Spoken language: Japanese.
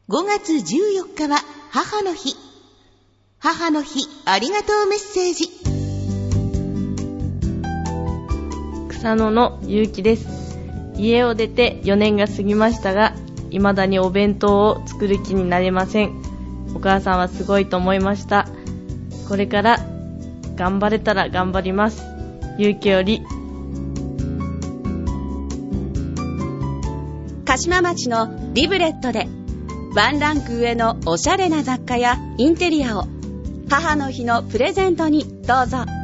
5月14日は母の日。母の日ありがとうメッセージ。 草野のゆうきです。家を出て4年が過ぎましたが、未だにお弁当を作る気になれません。お母さんはすごいと思いました。これから頑張れたら頑張ります。ゆうきより。 鹿島町のリブレットでワンランク上のおしゃれな雑貨やインテリアを母の日のプレゼントにどうぞ。